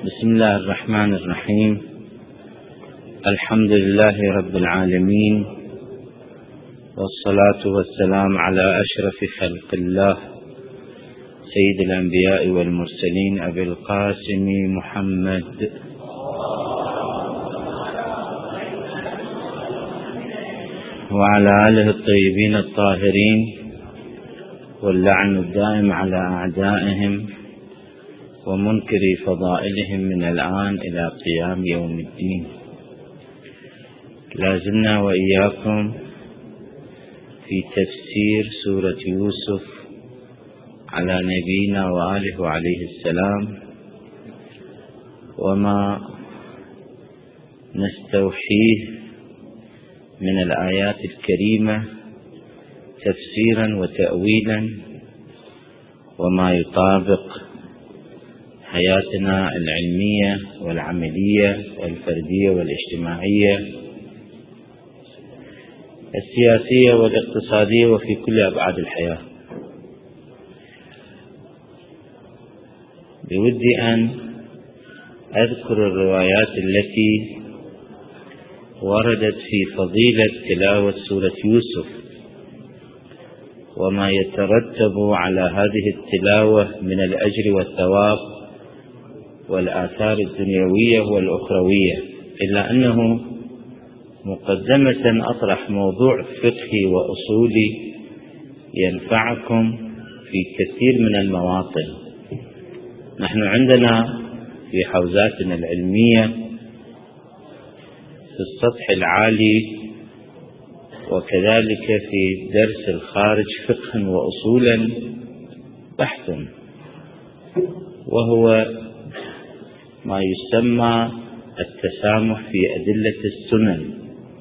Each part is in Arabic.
بسم الله الرحمن الرحيم. الحمد لله رب العالمين، والصلاة والسلام على أشرف خلق الله سيد الأنبياء والمرسلين أبي القاسم محمد وعلى آله الطيبين الطاهرين، واللعن الدائم على أعدائهم ومنكر فضائلهم من الآن إلى قيام يوم الدين. لازلنا وإياكم في تفسير سورة يوسف على نبينا وآله عليه السلام، وما نستوحيه من الآيات الكريمة تفسيرا وتأويلا، وما يطابق حياتنا العلمية والعملية والفردية والاجتماعية السياسية والاقتصادية وفي كل أبعاد الحياة. بودي أن أذكر الروايات التي وردت في فضيلة تلاوة سورة يوسف، وما يترتب على هذه التلاوة من الأجر والثواب والآثار الدنيوية والأخروية، إلا أنه مقدمة أطرح موضوع فقهي وأصولي ينفعكم في كثير من المواطن. نحن عندنا في حوزاتنا العلمية في السطح العالي وكذلك في درس الخارج فقها وأصولا بحث، وهو ما يسمى التسامح في أدلة السنن.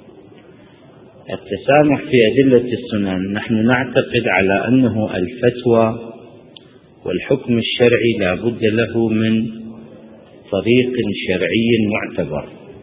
التسامح في أدلة السنن، نحن نعتقد على أنه الفتوى والحكم الشرعي لا بد له من طريق شرعي معتبر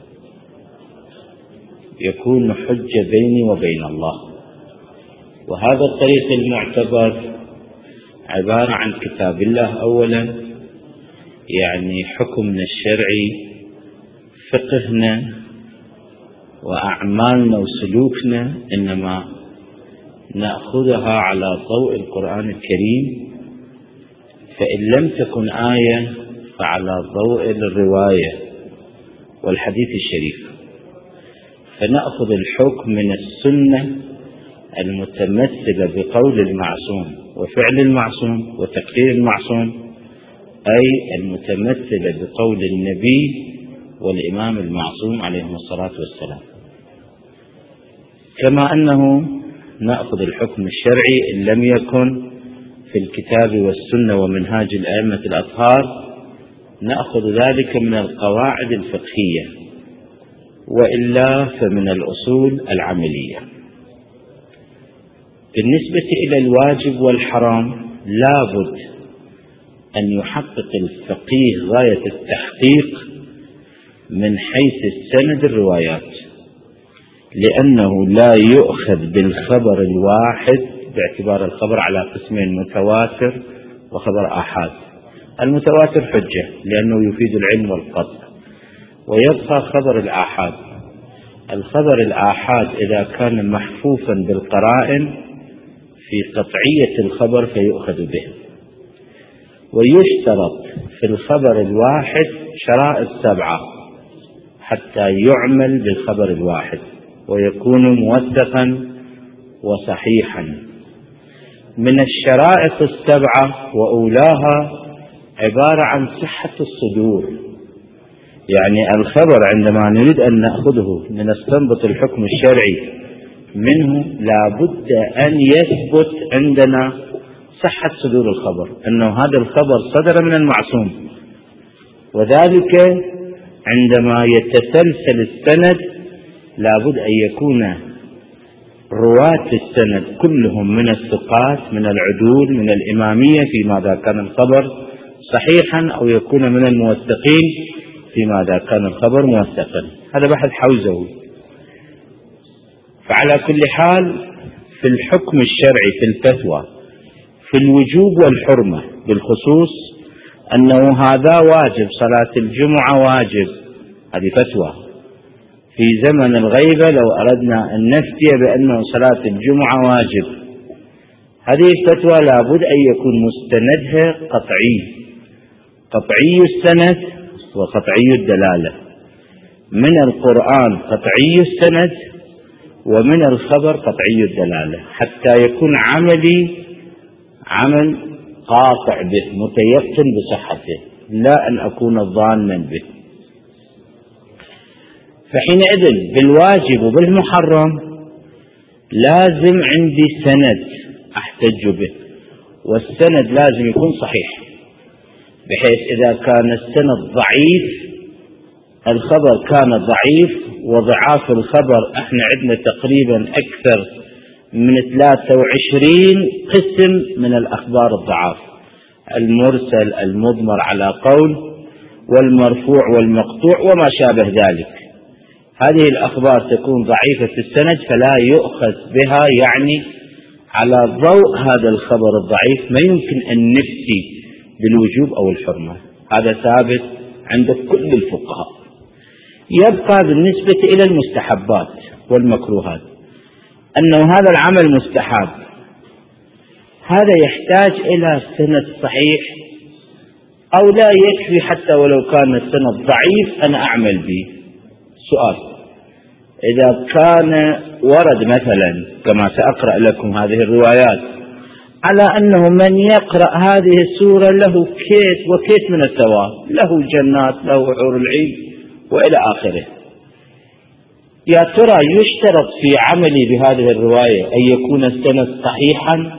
يكون حجة بيني وبين الله، وهذا الطريق المعتبر عبارة عن كتاب الله أولا، يعني حكمنا الشرعي، فقهنا وأعمالنا وسلوكنا إنما نأخذها على ضوء القرآن الكريم، فإن لم تكن آية فعلى ضوء الرواية والحديث الشريف، فنأخذ الحكم من السنة المتمثلة بقول المعصوم وفعل المعصوم وتقرير المعصوم، أي المتمثلة بقول النبي والإمام المعصوم عليهم الصلاة والسلام. كما أنه نأخذ الحكم الشرعي إن لم يكن في الكتاب والسنة ومنهاج الأئمة الأطهار، نأخذ ذلك من القواعد الفقهية، وإلا فمن الأصول العملية. بالنسبة إلى الواجب والحرام، لابد أن يحقق الفقيه غاية التحقيق من حيث السند الروايات، لأنه لا يؤخذ بالخبر الواحد باعتبار الخبر على قسمين: متواتر وخبر آحاد. المتواتر حجة لأنه يفيد العلم والقطع، ويبقى خبر الآحاد. الخبر الآحاد إذا كان محفوفا بالقرائن في قطعية الخبر فيؤخذ به. ويشترط في الخبر الواحد شرائط 7 حتى يعمل بالخبر الواحد ويكون موثقا وصحيحا. من الشرائط 7 وأولاها عبارة عن صحة الصدور، يعني الخبر عندما نريد أن نأخذه لنستنبط الحكم الشرعي منه لابد أن يثبت عندنا صحة صدور الخبر، أنه هذا الخبر صدر من المعصوم، وذلك عندما يتسلسل السند لابد أن يكون رواة السند كلهم من الثقات من العدول من الإمامية فيما إذا كان الخبر صحيحا، أو يكون من الموثقين فيما إذا كان الخبر موثقا. هذا بحث حوزوي. فعلى كل حال في الحكم الشرعي في الفتوى في الوجوب والحرمة بالخصوص أنه هذا واجب، صلاة الجمعة واجب، هذه فتوى في زمن الغيبة. لو أردنا أن نفتي بأنه صلاة الجمعة واجب، هذه الفتوى لابد أن يكون مستندها قطعي السند وقطعي الدلالة، من القرآن قطعي السند ومن الخبر قطعي الدلالة، حتى يكون عملي عمل قاطع به متيقن بصحته، لا أن أكون ظانا به. فحينئذ بالواجب وبالمحرم لازم عندي سند أحتج به، والسند لازم يكون صحيح، بحيث إذا كان السند ضعيف الخبر كان ضعيف. وضعاف الخبر احنا عندنا تقريبا أكثر من 23 قسم من الأخبار الضعاف: المرسل، المضمر على قول، والمرفوع والمقطوع وما شابه ذلك. هذه الأخبار تكون ضعيفة السند فلا يؤخذ بها، يعني على ضوء هذا الخبر الضعيف ما يمكن أن نفتي بالوجوب أو الحرمة. هذا ثابت عند كل الفقهاء. يبقى بالنسبة إلى المستحبات والمكروهات أنه هذا العمل مستحب، هذا يحتاج إلى سند صحيح أو لا يكفي حتى ولو كان السند ضعيف أنا أعمل به. سؤال: إذا كان ورد مثلا كما سأقرأ لكم هذه الروايات على أنه من يقرأ هذه السورة له كيت وكيت من الثواب، له جنات، له حور العين وإلى آخره، يا ترى يشترط في عملي بهذه الرواية أن يكون السند صحيحا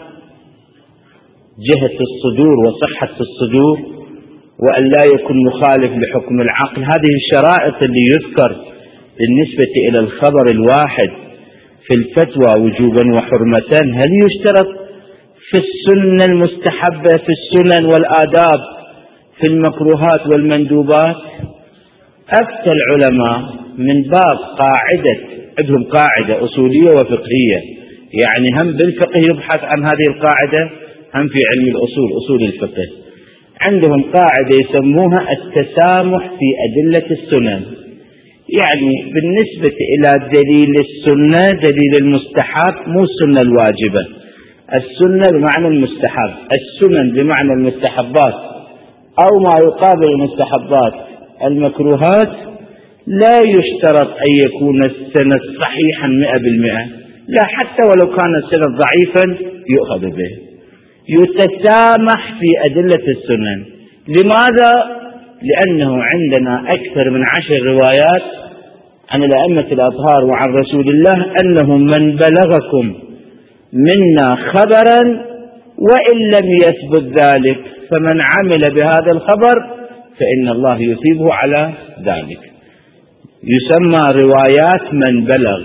جهة الصدور وصحة الصدور، وأن لا يكون مخالف لحكم العقل؟ هذه الشرائط اللي يذكر بالنسبة إلى الخبر الواحد في الفتوى وجوبا وحرمة، هل يشترط في السنة المستحبة، في السنن والآداب، في المكروهات والمندوبات؟ أفتى العلماء من باب قاعدة، عندهم قاعدة أصولية وفقهية، يعني هم بالفقه يبحث عن هذه القاعدة، هم في علم الأصول، أصول الفقه عندهم قاعدة يسموها التسامح في أدلة السنن. يعني بالنسبة إلى دليل السنة، دليل المستحب، مو السنة الواجبة، السنة بمعنى المستحب، السنن بمعنى المستحبات أو ما يقابل المستحبات المكروهات، لا يشترط أن يكون السند صحيحا 100%، لا، حتى ولو كان السند ضعيفا يؤخذ به، يتسامح في أدلة السنن. لماذا؟ لأنه عندنا أكثر من 10 روايات عن الأئمة الأطهار وعن رسول الله أنه من بلغكم منا خبرا وإن لم يثبت ذلك فمن عمل بهذا الخبر فإن الله يثيبه على ذلك. يسمى روايات من بلغ.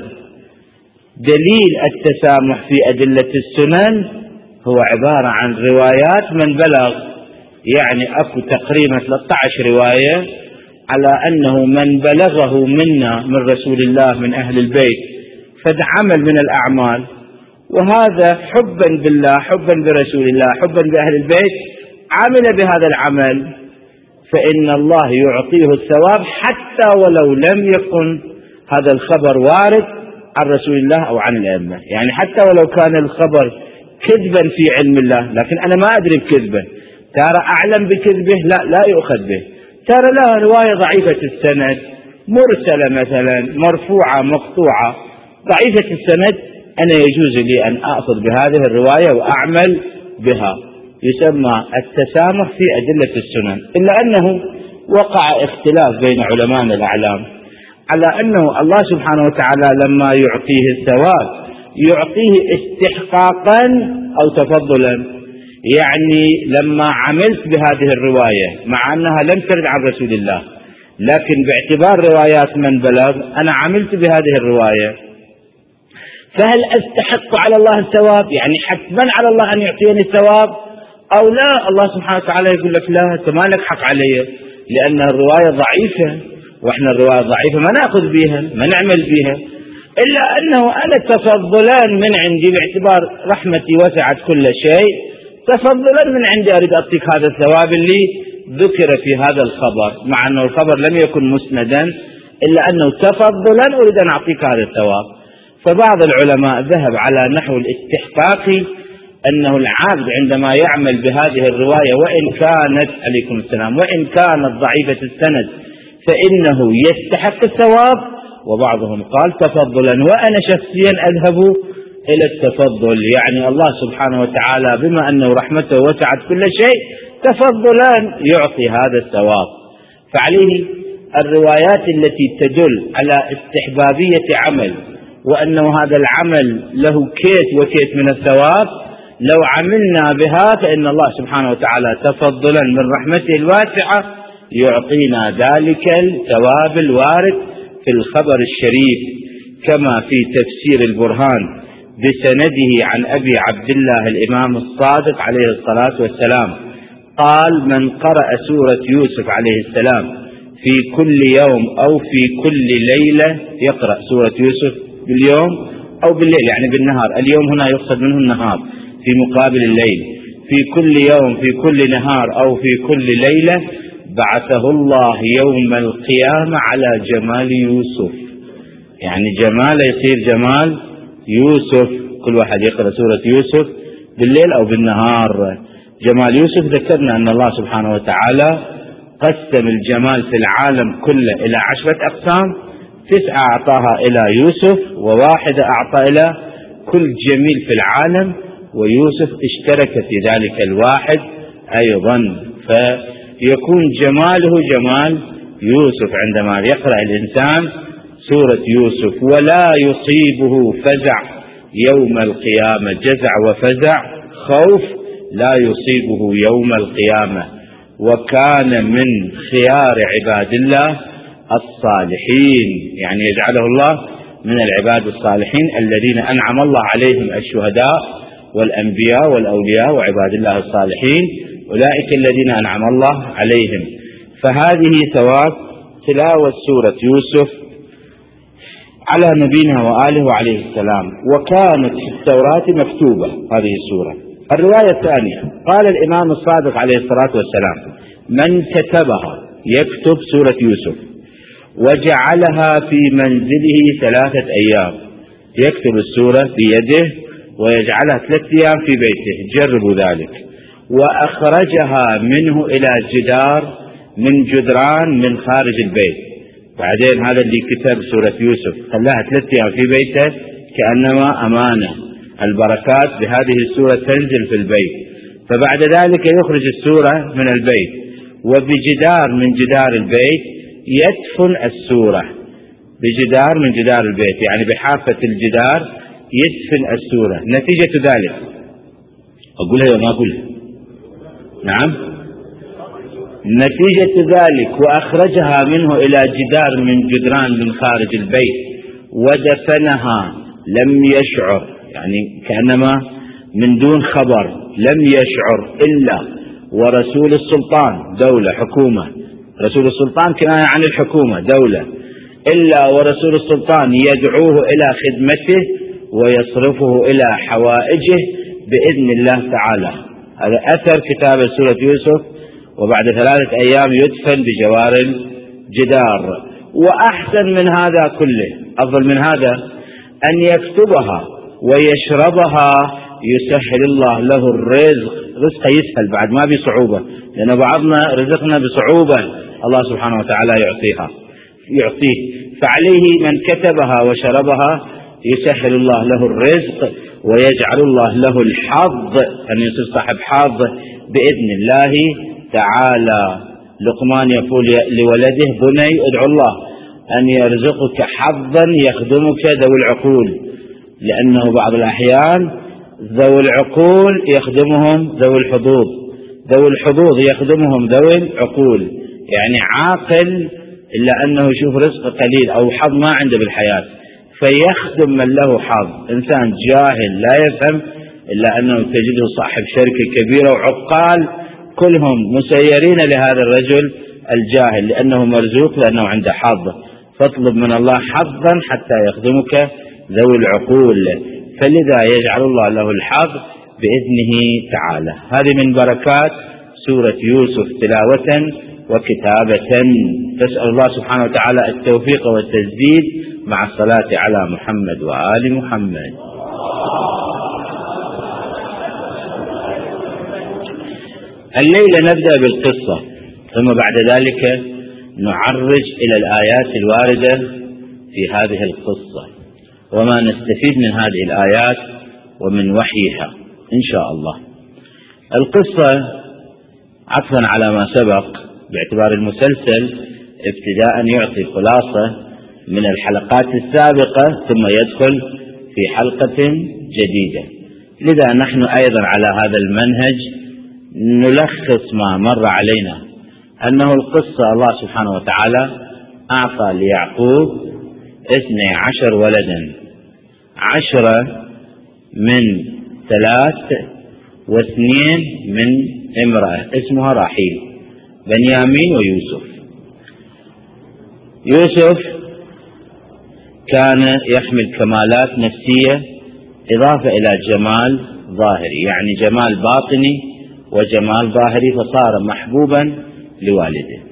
دليل التسامح في أدلة السنن هو عبارة عن روايات من بلغ، يعني أكو تقريبا 13 رواية على أنه من بلغه منا من رسول الله من أهل البيت فد عمل من الأعمال، وهذا حبا بالله، حبا برسول الله، حبا بأهل البيت، عمل بهذا العمل، فإن الله يعطيه الثواب حتى ولو لم يكن هذا الخبر وارد عن رسول الله أو عن الأئمة. يعني حتى ولو كان الخبر كذبا في علم الله، لكن أنا ما أدري بكذبه، ترى أعلم بكذبه، لا يؤخذ به. ترى لها رواية ضعيفة السند، مرسلة مثلا، مرفوعة، مقطوعة، ضعيفة السند، أنا يجوز لي أن أخذ بهذه الرواية وأعمل بها. يسمى التسامح في أدلة السنن. إلا أنه وقع اختلاف بين علماء الأعلام على أنه الله سبحانه وتعالى لما يعطيه الثواب يعطيه استحقاقا أو تفضلا. يعني لما عملت بهذه الرواية مع أنها لم ترد عن رسول الله، لكن باعتبار روايات من بلغ أنا عملت بهذه الرواية، فهل أستحق على الله الثواب؟ يعني حتما على الله أن يعطيني الثواب أو لا؟ الله سبحانه وتعالى يقول لك لا، أنت ما لك حق علي، لأن الرواية ضعيفة، وإحنا الرواية ضعيفة ما نأخذ بها، ما نعمل بها. إلا أنه أنا تفضلا من عندي باعتبار رحمتي وسعت كل شيء، تفضلا من عندي أريد أعطيك هذا الثواب اللي ذكر في هذا الخبر مع أنه الخبر لم يكن مسندا إلا أنه تفضلا أريد أن أعطيك هذا الثواب. فبعض العلماء ذهب على نحو الاستحقاق، أنه العبد عندما يعمل بهذه الرواية وإن كانت عليكم السلام وإن كانت ضعيفة السند فإنه يستحق الثواب. وبعضهم قال تفضلا، وأنا شخصيا أذهب إلى التفضل، يعني الله سبحانه وتعالى بما أنه رحمته وسعت كل شيء تفضلا يعطي هذا الثواب. فعليه الروايات التي تدل على استحبابية عمل وأنه هذا العمل له كيت وكيت من الثواب، لو عملنا بها فإن الله سبحانه وتعالى تفضلا من رحمته الواسعة يعطينا ذلك الثواب الوارد في الخبر الشريف، كما في تفسير البرهان بسنده عن أبي عبد الله الإمام الصادق عليه الصلاة والسلام قال: من قرأ سورة يوسف عليه السلام في كل يوم أو في كل ليلة، يقرأ سورة يوسف باليوم أو بالليل يعني بالنهار، اليوم هنا يقصد منه النهار في مقابل الليل، في كل يوم في كل نهار أو في كل ليلة بعثه الله يوم القيامة على جمال يوسف، يعني جمال يصير جمال يوسف، كل واحد يقرأ سورة يوسف بالليل أو بالنهار. جمال يوسف ذكرنا أن الله سبحانه وتعالى قسم الجمال في العالم كله إلى 10 أقسام، 9 أعطاها إلى يوسف و1 أعطى إلى كل جميل في العالم، ويوسف اشترك في ذلك الواحد أيضا، فيكون جماله جمال يوسف عندما يقرأ الإنسان سورة يوسف، ولا يصيبه فزع يوم القيامة، جزع وفزع خوف لا يصيبه يوم القيامة، وكان من خيار عباد الله الصالحين، يعني يجعله الله من العباد الصالحين الذين أنعم الله عليهم، الشهداء والأنبياء والأولياء وعباد الله الصالحين أولئك الذين أنعم الله عليهم. فهذه ثواب تلاوة سورة يوسف على نبينا وآله وعليه السلام، وكانت في التوراة مكتوبة هذه السورة. الرواية الثانية قال الإمام الصادق عليه الصلاة والسلام: من كتبها يكتب سورة يوسف وجعلها في منزله 3 أيام، يكتب السورة بيده ويجعلها 3 أيام في بيته، جربوا ذلك، وأخرجها منه إلى جدار من جدران من خارج البيت، بعدين هذا اللي كتب سورة يوسف خلاها 3 أيام في بيته كأنما أمانة، البركات بهذه السورة تنزل في البيت، فبعد ذلك يخرج السورة من البيت وبجدار من جدار البيت يدفن السورة، بجدار من جدار البيت يعني بحافة الجدار يدفن السورة. نتيجة ذلك أقولها وما أقولها؟ نعم، نتيجة ذلك وأخرجها منه إلى جدار من جدران من خارج البيت ودفنها لم يشعر، يعني كأنما من دون خبر، لم يشعر إلا ورسول السلطان، دولة حكومة، رسول السلطان كناية عن الحكومة دولة، إلا ورسول السلطان يدعوه إلى خدمته ويصرفه إلى حوائجه بإذن الله تعالى. هذا أثر كتابة سورة يوسف، وبعد 3 أيام يدفن بجوار الجدار. وأحسن من هذا كله، أفضل من هذا، أن يكتبها ويشربها يسهل الله له الرزق، رزقه يسهل بعد ما بصعوبة، لأن بعضنا رزقنا بصعوبة الله سبحانه وتعالى يعطيه، فعليه من كتبها وشربها يسهل الله له الرزق ويجعل الله له الحظ، أن يصير صاحب حظ بإذن الله تعالى. لقمان يقول لولده: بني ادعو الله أن يرزقك حظا يخدمك ذوي العقول، لأنه بعض الأحيان ذوي العقول يخدمهم ذوي الحظوظ، ذوي الحظوظ يخدمهم ذوي العقول، يعني عاقل إلا أنه يشوف رزق قليل أو حظ ما عنده بالحياة فيخدم من له حظ. إنسان جاهل لا يفهم إلا أنه تجده صاحب شركة كبيرة وعقال كلهم مسيرين لهذا الرجل الجاهل، لأنه مرزوق لأنه عنده حظ، فاطلب من الله حظا حتى يخدمك ذوي العقول، فلذا يجعل الله له الحظ بإذنه تعالى. هذه من بركات سورة يوسف تلاوة وكتابة. تسأل الله سبحانه وتعالى التوفيق والتسديد مع الصلاة على محمد وآل محمد. الليلة نبدأ بالقصة، ثم بعد ذلك نعرج إلى الآيات الواردة في هذه القصة وما نستفيد من هذه الآيات ومن وحيها إن شاء الله. القصة عطفا على ما سبق باعتبار المسلسل ابتداء يعطي خلاصة من الحلقات السابقة ثم يدخل في حلقة جديدة، لذا نحن أيضا على هذا المنهج نلخص ما مر علينا، أنه القصة الله سبحانه وتعالى أعطى ليعقوب 12 ولدا، 10 من 3 و2 من امرأة اسمها راحيل، بنيامين ويوسف. يوسف كان يحمل كمالات نفسية إضافة إلى جمال ظاهري، يعني جمال باطني وجمال ظاهري، فصار محبوبا لوالده.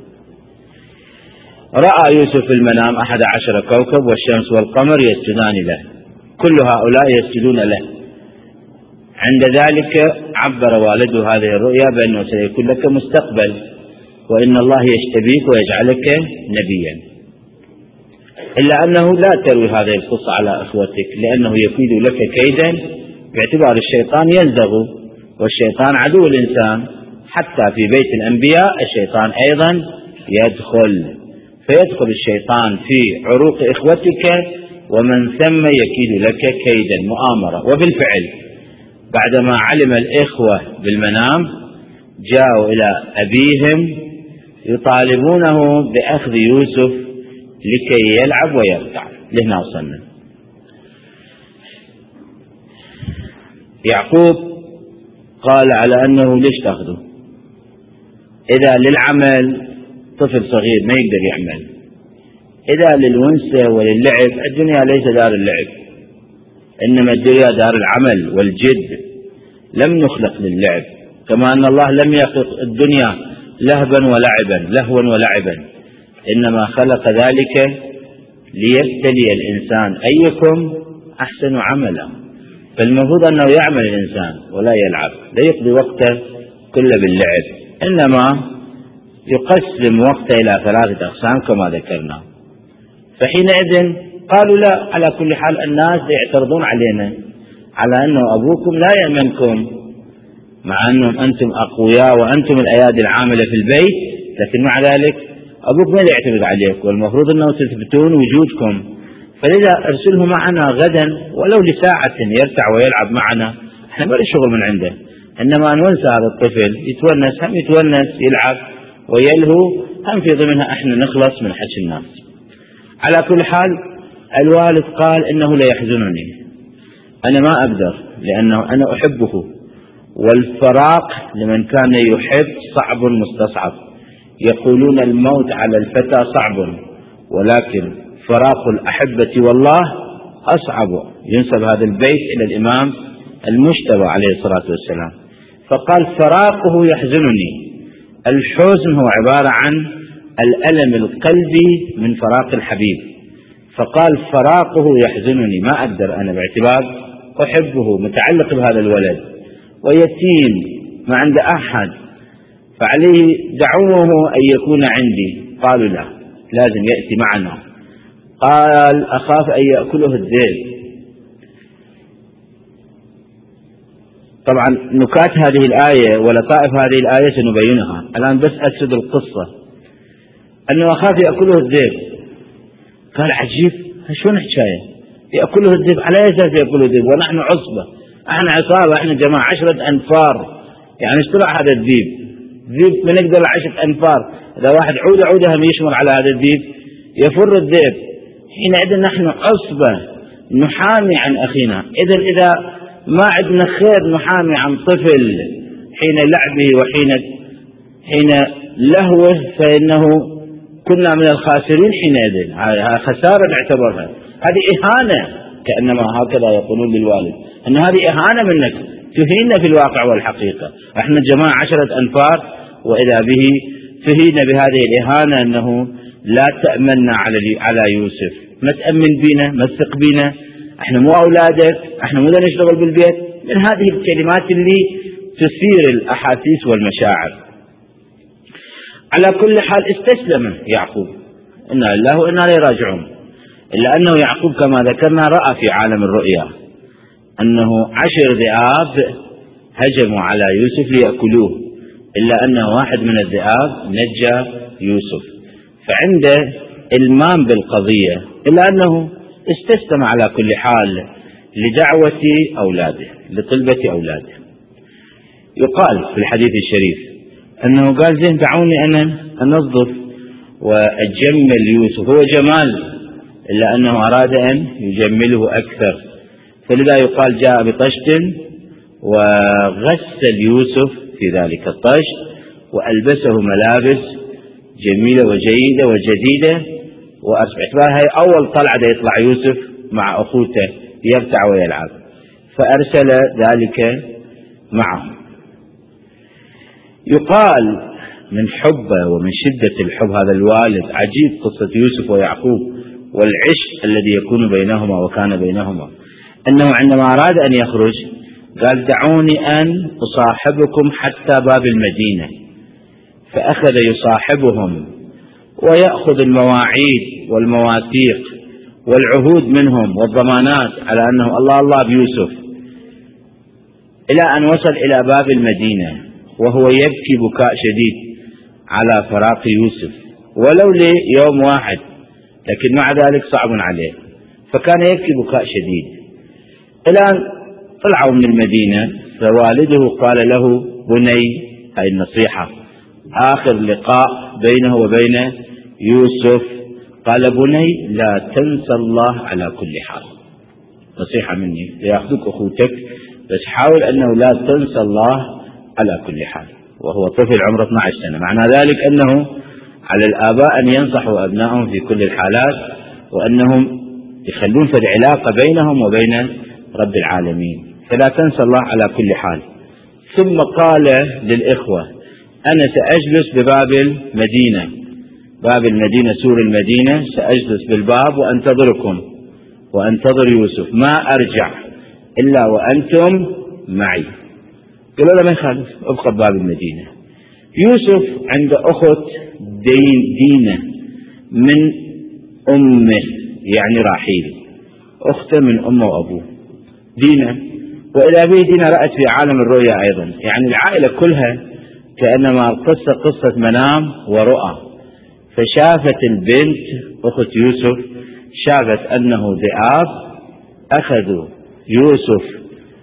رأى يوسف في المنام 11 كوكب والشمس والقمر يسجدان له، كل هؤلاء يسجدون له. عند ذلك عبر والده هذه الرؤيا بأنه سيكون لك مستقبل، وإن الله يجتبيك ويجعلك نبيا، إلا أنه لا تروي هذه القصة على أخوتك، لأنه يكيد لك كيدا، باعتبار الشيطان يلدغ، والشيطان عدو الإنسان، حتى في بيت الأنبياء الشيطان أيضا يدخل، فيدخل الشيطان في عروق إخوتك ومن ثم يكيد لك كيدا مؤامرة. وبالفعل بعدما علم الإخوة بالمنام جاءوا إلى أبيهم يطالبونه بأخذ يوسف لكي يلعب ويرتع. لهنا وصلنا. يعقوب قال على أنه ليش تأخذه؟ إذا للعمل طفل صغير ما يقدر يعمل، إذا للونسة وللعب الدنيا ليس دار اللعب، إنما الدنيا دار العمل والجد، لم نخلق للعب، كما أن الله لم يخلق الدنيا لهوا ولعبا، إنما خلق ذلك ليبتلي الإنسان أيكم أحسن عملا. فالمفروض أنه يعمل الإنسان ولا يلعب، لا يقضي وقته كله باللعب، إنما يقسم وقته إلى 3 أقسام كما ذكرنا. فحينئذ قالوا لا، على كل حال الناس يعترضون علينا على أنه أبوكم لا يأمنكم، مع أنهم أنتم أقوياء وأنتم الأيادي العاملة في البيت، لكن مع ذلك أبوك ما يعتمد عليك، والمفروض أنه تثبتون وجودكم، فلذا أرسله معنا غدا ولو لساعة يرتع ويلعب معنا، احنا ما لنا شغل من عنده، إنما ننسى هذا الطفل يتونس يلعب ويلهو، هم في ضمنها احنا نخلص من حج الناس. على كل حال الوالد قال إنه لا يحزنني، أنا ما أقدر، لأنه أنا أحبه، والفراق لمن كان يحب صعب مستصعب، يقولون الموت على الفتى صعب، ولكن فراق الأحبة والله أصعب. ينسب هذا البيت إلى الإمام المجتبى عليه الصلاة والسلام، فقال فراقه يحزنني. الحزن هو عبارة عن الألم القلبي من فراق الحبيب، فقال فراقه يحزنني، ما أقدر أنا باعتبار أحبه، متعلق بهذا الولد ويتيم ما عنده أحد، فعليه دعوه أن يكون عندي. قالوا لا، لازم يأتي معنا. قال أخاف أن يأكله الذئب. طبعا نكات هذه الآية ولطائف هذه الآية سنبينها الآن، بس أسد القصة أنه أخاف يأكله الذئب. قال عجيب، شلون حكاية يأكله الذئب؟ على أي أساس يأكله الذئب ونحن عصبة، احنا عصابة، احنا جماعة 10 أنفار، يعني اشترع هذا الذئب، ذئب من يقدر 10 أنفار، إذا واحد عودة هم يشمر على هذا الذئب يفر الذئب. حينئذ نحن عصبة نحامي عن أخينا، إذا ما عندنا خير نحامي عن طفل حين لعبه حين لهوه، فإنه كنا من الخاسرين حينئذ، خسارة نعتبرها، هذه إهانة، كأنما هكذا يقولون للوالد أن هذه إهانة منك، تهيننا في الواقع والحقيقة، احنا جماعة 10 أنفار وإذا به فهين بهذه الإهانة أنه لا تأمن على يوسف، ما تأمن بينا، ما تثق بينا، احنا مو أولادك، احنا مو نشتغل بالبيت، من هذه الكلمات اللي تثير الأحاسيس والمشاعر. على كل حال استسلم يعقوب، إنا لله وإنا إليه راجعون، إلا أنه يعقوب كما ذكرنا رأى في عالم الرؤيا أنه 10 ذئاب هجموا على يوسف ليأكلوه، إلا أن واحد من الذئاب نجى يوسف، فعنده إلمام بالقضية، إلا أنه استسلم على كل حال لدعوة أولاده، لطلبة أولاده. يقال في الحديث الشريف أنه قال زين دعوني أنا أنظف وأجمل يوسف، هو جمال، إلا أنه أراد أن يجمله أكثر، فلذا يقال جاء بطشت وغسل يوسف في ذلك الطشت وألبسه ملابس جميلة وجيدة وجديدة، وأعتبرها هي أول طلعة يطلع يوسف مع أخوته يرتع ويلعب، فأرسل ذلك معه. يقال من حبه ومن شدة الحب هذا الوالد، عجيب قصة يوسف ويعقوب والعشق الذي يكون بينهما وكان بينهما، أنه عندما أراد أن يخرج قال دعوني أن أصاحبكم حتى باب المدينة، فأخذ يصاحبهم ويأخذ المواعيد والمواثيق والعهود منهم والضمانات على أنه الله بيوسف، إلى أن وصل إلى باب المدينة وهو يبكي بكاء شديد على فراق يوسف، ولو ليوم واحد، لكن مع ذلك صعب عليه، فكان يبكي بكاء شديد إلى أن طلعوا من المدينة، فوالده قال له بني، هاي النصيحة آخر لقاء بينه وبين يوسف، قال بني لا تنسى الله على كل حال، نصيحة مني ليأخذك أخوتك، بس حاول أنه لا تنسى الله على كل حال، وهو طفل عمره 12 سنة، معنى ذلك أنه على الآباء أن ينصحوا أبنائهم في كل الحالات، وأنهم يخلون في العلاقة بينهم وبين رب العالمين، فلا تنسى الله على كل حال. ثم قال للإخوة أنا سأجلس بباب المدينة، باب المدينة سور المدينة، سأجلس بالباب وأنتظركم وأنتظر يوسف، ما أرجع إلا وأنتم معي. قالوا له ما يخالف، ابقى بباب المدينة. يوسف عند أخت دينة من أمه، يعني راحيل، أخته من أمه وأبوه دينة، وإلى به دينة رأت في عالم الرؤيا أيضا، يعني العائلة كلها كأنما القصة قصة منام ورؤى، فشافت البنت أخت يوسف، شافت أنه ذئاب أخذوا يوسف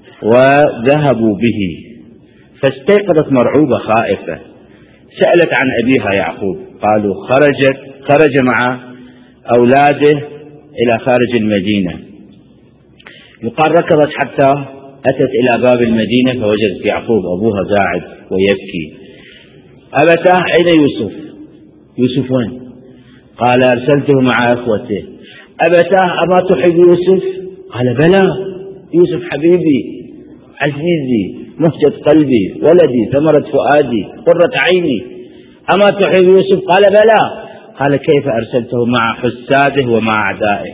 وذهبوا به، فاستيقظت مرعوبة خائفة، سألت عن أبيها يعقوب، قالوا خرج مع أولاده إلى خارج المدينة. يقال ركضت حتى أتت إلى باب المدينة فوجدت يعقوب أبوها قاعد ويبكي. أبتاه أين يوسف؟ يوسف وين؟ قال أرسلته مع أخوته. أبتاه أما تحب يوسف؟ قال بلى، يوسف حبيبي عزيزي مهجة قلبي ولدي ثمرة فؤادي قرة عيني، أما تحب يوسف؟ قال بلى. قال كيف أرسلته مع حساده ومع أعدائه؟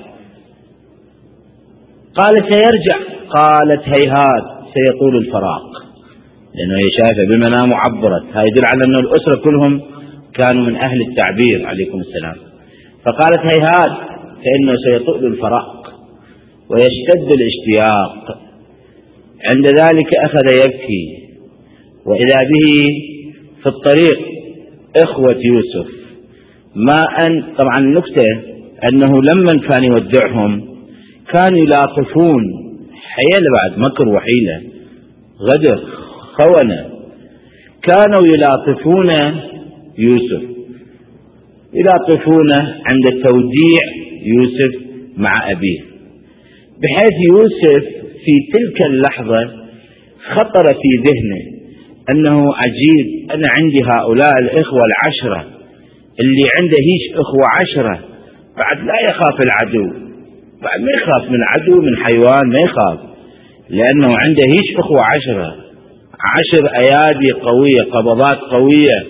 قال سيرجع. قالت هيهات سيطول الفراق، لأنه هي شايفة بالمنام وعبرت، هذا يدل على أن الأسرة كلهم كانوا من أهل التعبير عليكم السلام، فقالت هيهات فإنه سيطول الفراق ويشتد الاشتياق. عند ذلك أخذ يبكي، وإذا به في الطريق إخوة يوسف، ما أن طبعا النكتة أنه لما كان يودعهم كانوا يلاطفون، حيل بعد مكر وحيلة غدر خونة، كانوا يلاطفون يوسف، يلاطفونه عند توديع يوسف مع أبيه، بحيث يوسف في تلك اللحظة خطر في ذهنه أنه عجيب، أنا عندي هؤلاء الإخوة 10 اللي عنده هيش إخوة 10، بعد لا يخاف العدو، بعد ما يخاف من عدو من حيوان ما يخاف، لأنه عنده هيش إخوة 10 أيادي قوية قبضات قوية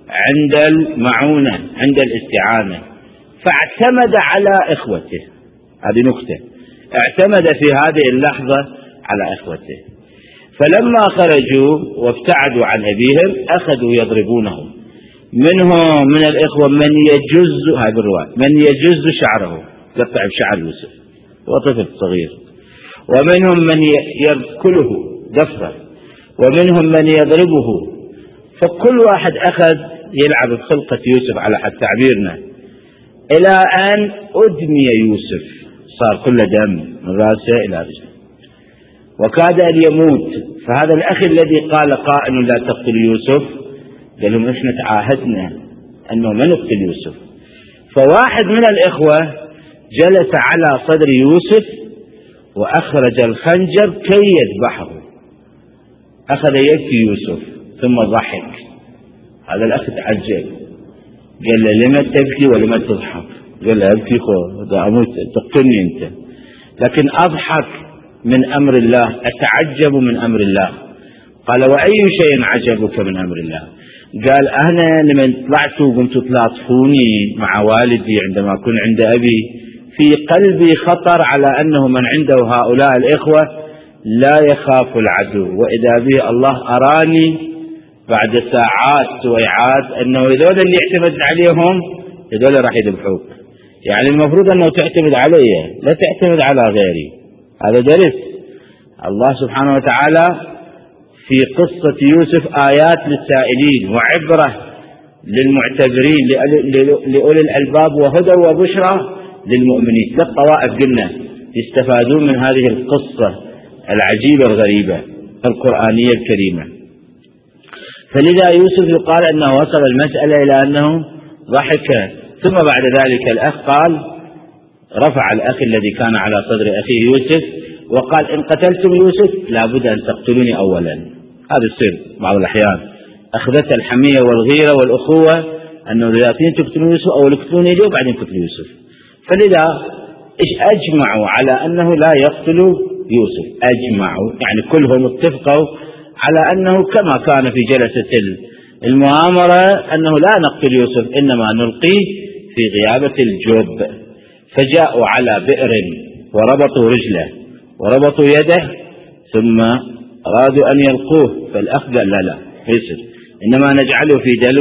عند المعونة، عند الاستعانة، فاعتمد على إخوته. هذه نكتة، اعتمد في هذه اللحظة على إخوته. فلما خرجوا وابتعدوا عن أبيهم أخذوا يضربونهم، منهم من الإخوة من يجز، هذه الرواية، من يجز شعره، يقطع بشعر يوسف وطفل صغير، ومنهم من يركله دفرة، ومنهم من يضربه. فكل واحد أخذ يلعب بخلقة يوسف على حد تعبيرنا، إلى أن أدمي يوسف، صار كله دم من رأسه إلى رجله وكاد أن يموت. فهذا الأخ الذي قال قائل لا تقتل يوسف قال لهم إحنا تعاهدنا أنه ما نقتل يوسف. فواحد من الإخوة جلس على صدر يوسف وأخرج الخنجر كي يذبحه، أخذ يبكي يوسف ثم ضحك. هذا الأخ تعجب، قال له لما تبكي ولما تضحك؟ قال له أبكي أموت تقتلني أنت، لكن أضحك من أمر الله، أتعجب من أمر الله. قال وأي شيء عجبك من أمر الله؟ قال أنا لمن طلعت وقمت تلاطفوني مع والدي عندما كنت عند أبي، في قلبي خطر على أنه من عنده هؤلاء الإخوة لا يخاف العدو، وإذا به الله أراني بعد ساعات سويعات أنه هذول اللي يعتمد عليهم هذول راح يذبحوك. يعني المفروض أنه تعتمد علي لا تعتمد على غيري. هذا درس الله سبحانه وتعالى في قصة يوسف، آيات للسائلين وعبرة للمعتبرين لأولي الألباب وهدى وبشرى للمؤمنين. للطوائف قلنا يستفادون من هذه القصة العجيبة الغريبة القرآنية الكريمة. فلذا يوسف يقال أنه وصل المسألة إلى أنه ضحك. ثم بعد ذلك الأخ قال، رفع الأخ الذي كان على صدر أخيه يوسف وقال إن قتلتم يوسف لابد أن تقتلوني أولا. هذا السر بعض الأحيان أخذت الحمية والغيرة والأخوة أنه لازم تقتلون يوسف أو يقتلون يديه وبعدين يقتلوا يوسف. فلذا أجمعوا على أنه لا يقتلوا يوسف، أجمعوا يعني كلهم اتفقوا على أنه كما كان في جلسة المؤامرة أنه لا نقتل يوسف إنما نلقيه في غيابة الجب. فجاءوا على بئر وربطوا رجله وربطوا يده ثم أرادوا أن يلقوه، فالأخ قال لا يصير، إنما نجعله في دلو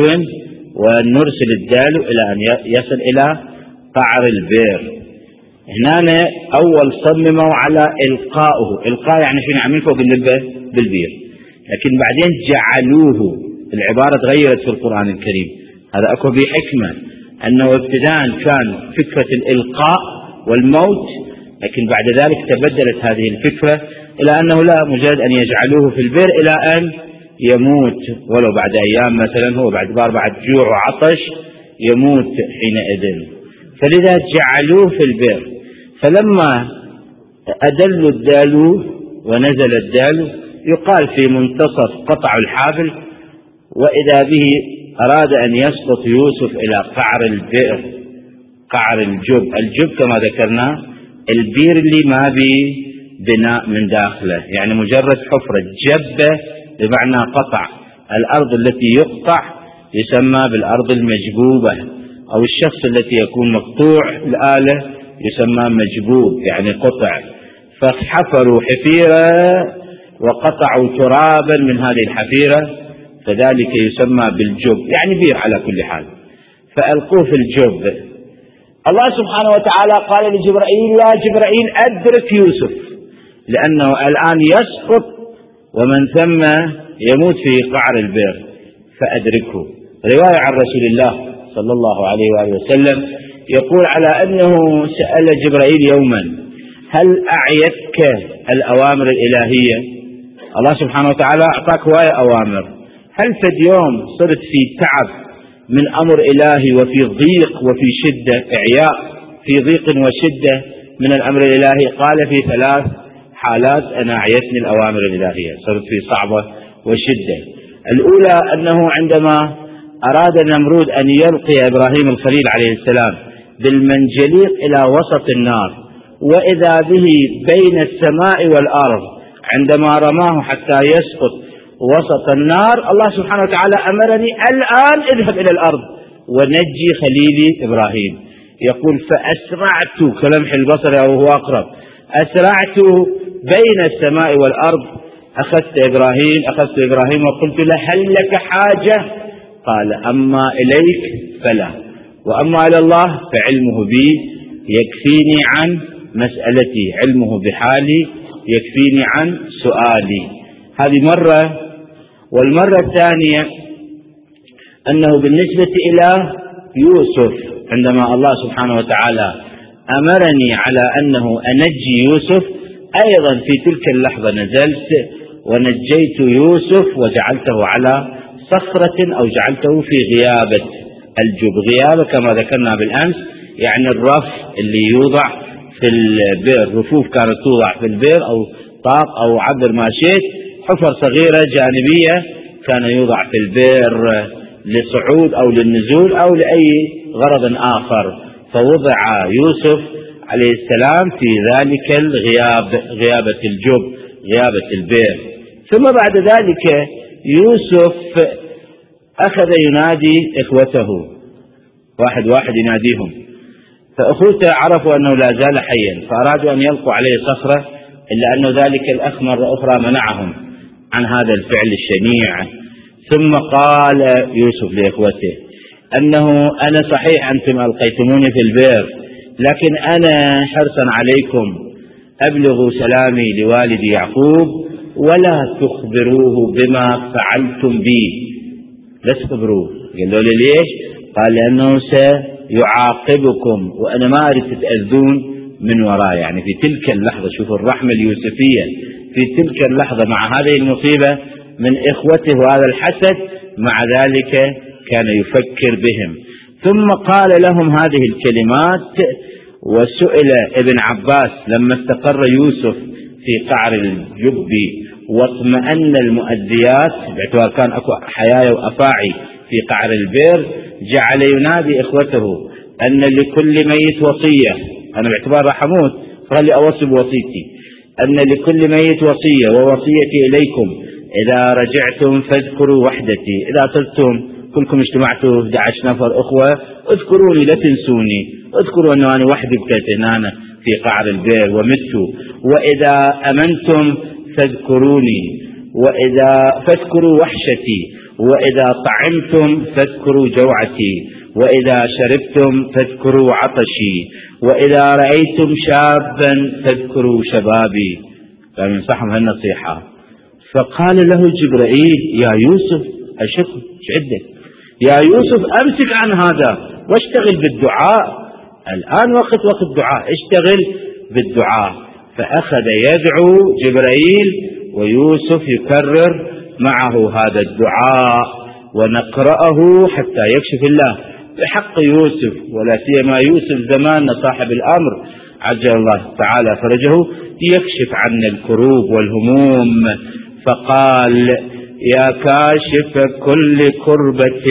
ونرسل الدلو إلى أن يصل إلى قعر البئر. هنا أول صمموا على إلقاؤه، إلقاء يعني شنو يعمل فوق اللبة بالبير، لكن بعدين جعلوه، العبارة تغيرت في القرآن الكريم. هذا أكو به حكمة أنه ابتداء كان فكرة الإلقاء والموت، لكن بعد ذلك تبدلت هذه الفكرة إلى أنه لا، مجرد أن يجعلوه في البئر إلى أن يموت ولو بعد أيام مثلا، هو بعد جوع وعطش يموت حينئذ. فلذا جعلوه في البئر. فلما أدلوا الدالو ونزل الدالو يقال في منتصف قطع الحابل، وإذا به أراد أن يسقط يوسف إلى قعر البئر، قعر الجب. الجب كما ذكرنا البير اللي ما به بناء من داخله، يعني مجرد حفرة. جبة بمعنى قطع، الأرض التي يقطع يسمى بالأرض المجبوبة، أو الشخص التي يكون مقطوع الآلة يسمى مجبوب يعني قطع. فحفروا حفيرة وقطعوا ترابا من هذه الحفيرة، فذلك يسمى بالجب يعني بير على كل حال. فألقوه في الجب. الله سبحانه وتعالى قال لجبرائيل يا جبرائيل أدرك يوسف لأنه الآن يسقط ومن ثم يموت في قعر البئر فأدركه. رواية عن رسول الله صلى الله عليه وآله وسلم يقول على أنه سأل جبرائيل يوما هل أعيتك الأوامر الإلهية؟ الله سبحانه وتعالى أعطاك هواية أوامر، هل في اليوم صرت في تعب من أمر إلهي وفي ضيق وفي شدة، إعياء في ضيق وشدة من الأمر الإلهي؟ قال في 3 حالات أنا أعيتني الأوامر الإلهية، صرت في صعبة وشدة. الأولى أنه عندما أراد نمرود أن يلقي إبراهيم الخليل عليه السلام بالمنجليق إلى وسط النار، وإذا به بين السماء والأرض، عندما رماه حتى يسقط وسط النار، الله سبحانه وتعالى أمرني الآن اذهب إلى الأرض ونجي خليلي إبراهيم. يقول فأسرعت كلمح البصر أو هو أقرب، أسرعت بين السماء والأرض، أخذت إبراهيم وقلت له هل لك حاجة؟ قال أما إليك فلا، وأما إلى الله فعلمه بي يكفيني عن مسألتي، علمه بحالي يكفيني عن سؤالي. هذه مرة. والمرة الثانية أنه بالنسبة إلى يوسف عندما الله سبحانه وتعالى أمرني على أنه أنجي يوسف، أيضا في تلك اللحظة نزلت ونجيت يوسف وجعلته على صخرة أو جعلته في غيابة الجب. غيابة كما ذكرنا بالأمس يعني الرف اللي يوضع في البئر، رفوف كانت توضع في البئر أو طاق أو عبر ما شئت، حفر صغيرة جانبية كان يوضع في البئر لصعود أو للنزول أو لأي غرض آخر. فوضع يوسف عليه السلام في ذلك الغياب، غيابة الجب، غيابة البئر. ثم بعد ذلك يوسف أخذ ينادي إخوته، واحد واحد يناديهم، فأخوته عرفوا أنه لا زال حيا فأرادوا أن يلقوا عليه صخرة، إلا أن ذلك الأخ مرة أخرى منعهم عن هذا الفعل الشنيع. ثم قال يوسف لإخوته أنه أنا صحيح أنتم ألقيتموني في البئر، لكن أنا حرصا عليكم أبلغوا سلامي لوالدي يعقوب ولا تخبروه بما فعلتم بي. لا تخبروه. قالوا لي ليش؟ قال لأنه سيعاقبكم وأنا ما أريد تتأذون من وراء. يعني في تلك اللحظة شوفوا الرحمة اليوسفية، في تلك اللحظة مع هذه المصيبة من إخوته وهذا الحسد، مع ذلك كان يفكر بهم. ثم قال لهم هذه الكلمات. وسئل ابن عباس لما استقر يوسف في قعر الجب واطمأن المؤذيات، باعتبار كان أكو حياة وأفاعي في قعر البئر، جعل ينادي إخوته أن لكل ميت وصية، أنا باعتبار حموت فخلي أوصي بوصيتي، أن لكل ميت وصية ووصيتي إليكم إذا رجعتم فاذكروا وحدتي، إذا صرتم كلكم اجتمعتوا 11 نفر أخوة اذكروني لا تنسوني، اذكروا أنه أنا وحدي بكيت هنا في قعر البئر ومت، وإذا أمنتم فاذكروني، فاذكروا وحشتي، وإذا طعمتم فاذكروا جوعتي، وإذا شربتم فاذكروا عطشي، وإذا رأيتم شابا فاذكروا شبابي. كان ينصحهم هالنصيحة. فقال له جبرائيل يا يوسف أشكر عدك يا يوسف أمسك عن هذا واشتغل بالدعاء، الآن وقت دعاء، اشتغل بالدعاء. فأخذ يدعو جبرائيل ويوسف يكرر معه هذا الدعاء ونقرأه حتى يكشف الله بحق يوسف، ولا سيما يوسف زمان صاحب الأمر عجل الله تعالى فرجه، يكشف عنا الكروب والهموم. فقال يا كاشف كل كربة،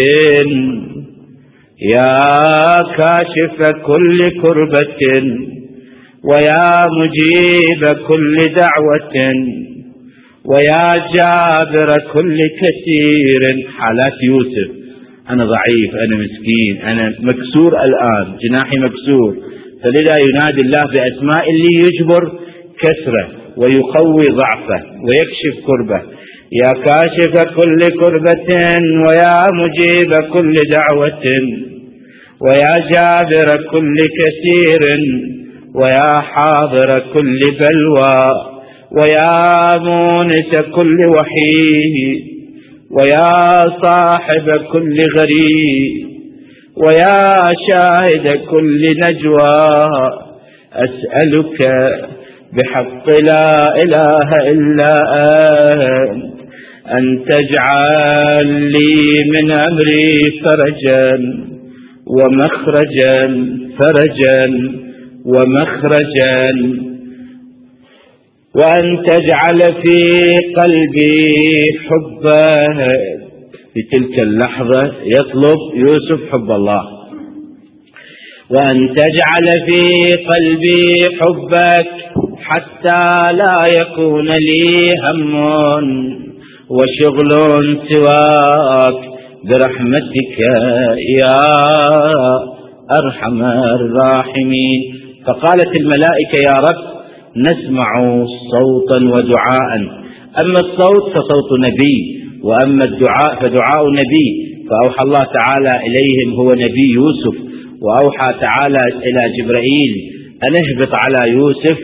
يا كاشف كل كربة، ويا مجيب كل دعوة، ويا جابر كل كثير. حالات يوسف، أنا ضعيف، أنا مسكين، أنا مكسور الآن، جناحي مكسور، فلذا ينادي الله بأسماء اللي يجبر كسره ويقوي ضعفه ويكشف كربه. يا كاشف كل كربة، ويا مجيب كل دعوة، ويا جابر كل كثير، ويا حاضر كل بلوى، ويا مونس كل وحيد، ويا صاحب كل غريب، ويا شاهد كل نجوى، أسألك بحق لا إله إلا أنت أن تجعل لي من أمري فرجا ومخرجا، فرجا ومخرجا، وأن تجعل في قلبي حبه. في تلك اللحظة يطلب يوسف حب الله. وأن تجعل في قلبي حبك حتى لا يكون لي هم وشغل سواك برحمتك يا أرحم الراحمين. فقالت الملائكة يا رب نسمع صوتا ودعاء، أما الصوت فصوت نبي، وأما الدعاء فدعاء نبي. فأوحى الله تعالى إليهم هو نبي يوسف، وأوحى تعالى إلى جبرائيل أن اهبط على يوسف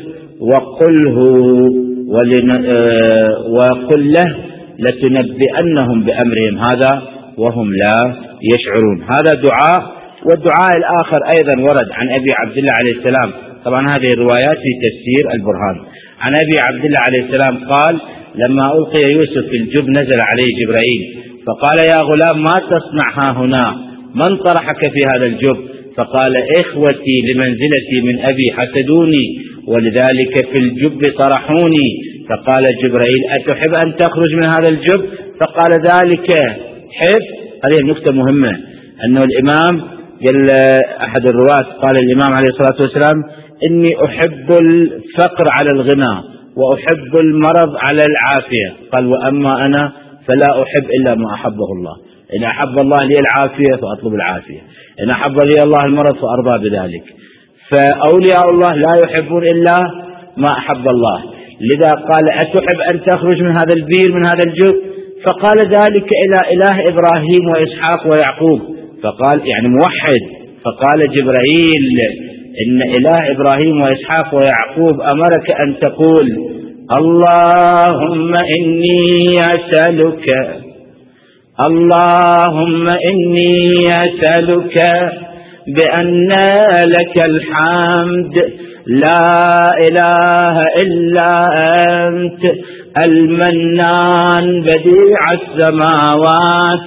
وقل له لتنبئنهم بأمرهم هذا وهم لا يشعرون. هذا دعاء. والدعاء الآخر أيضا ورد عن أبي عبد الله عليه السلام، طبعا هذه الروايات في تفسير البرهان. عن أبي عبد الله عليه السلام قال لما ألقي يوسف في الجب نزل عليه جبرائيل فقال يا غلام ما تصنع ها هنا؟ من طرحك في هذا الجب؟ فقال إخوتي لمنزلتي من أبي حسدوني ولذلك في الجب طرحوني. فقال جبرائيل أتحب أن تخرج من هذا الجب؟ فقال ذلك حب. هذه النقطة مهمة، أنه الإمام أحد الرواة قال الإمام عليه الصلاة والسلام إني أحب الفقر على الغنى وأحب المرض على العافية. قال وأما أنا فلا أحب إلا ما أحبه الله. إن أحب الله لي العافية فأطلب العافية، إن أحب لي الله المرض فأرضى بذلك. فأولياء الله لا يحبون إلا ما أحب الله. لذا قال أتحب أن تخرج من هذا البير من هذا الجب؟ فقال ذلك إلى إله إبراهيم وإسحاق ويعقوب، فقال يعني موحد. فقال جبرائيل إن إله إبراهيم وإسحاق ويعقوب أمرك أن تقول اللهم إني أسألك بأن لك الحمد لا إله إلا أنت المنان بديع السماوات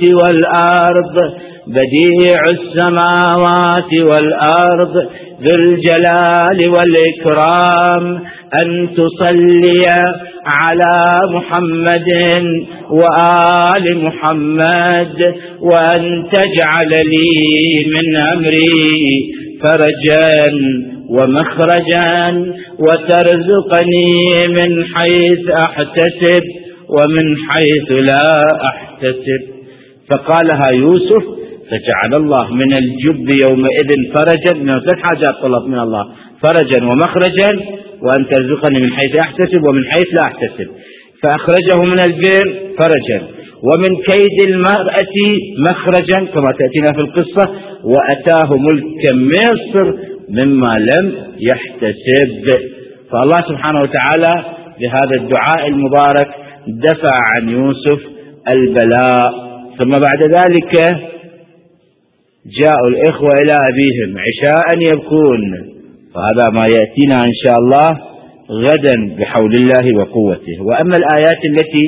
والأرض ذو الجلال والإكرام أن تصلي على محمد وآل محمد وأن تجعل لي من أمري فرجا ومخرجا وترزقني من حيث أحتسب ومن حيث لا أحتسب. فقالها يوسف فجعل الله من الجب يومئذ فرجا، من 3 حاجات طلب من الله: فرجا ومخرجا وأن ترزقني من حيث أحتسب ومن حيث لا أحتسب. فأخرجه من البئر فرجا، ومن كيد المرأة مخرجا كما تأتينا في القصة، وأتاه ملكا مصر مما لم يحتسب. فالله سبحانه وتعالى بهذا الدعاء المبارك دفع عن يوسف البلاء. ثم بعد ذلك جاءوا الإخوة إلى أبيهم عشاء يبكون، وهذا ما يأتينا إن شاء الله غدا بحول الله وقوته. وأما الآيات التي